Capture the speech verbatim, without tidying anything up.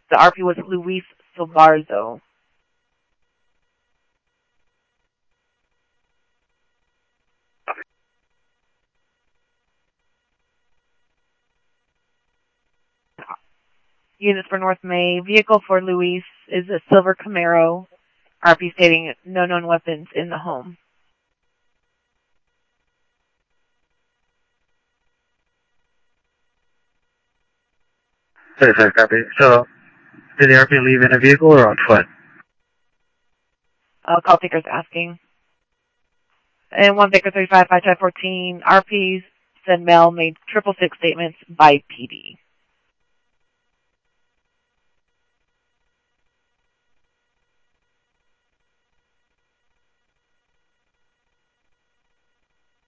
The R P was Luis Silvarzo. Units for North May. Vehicle for Luis is a silver Camaro. R P stating no known weapons in the home. thirty-five, copy. So, did the R P leave in a vehicle or on foot? Uh, call taker's asking. And one Baker thirty-five, five five fourteen, R Ps said Mel made triple six statements by P D.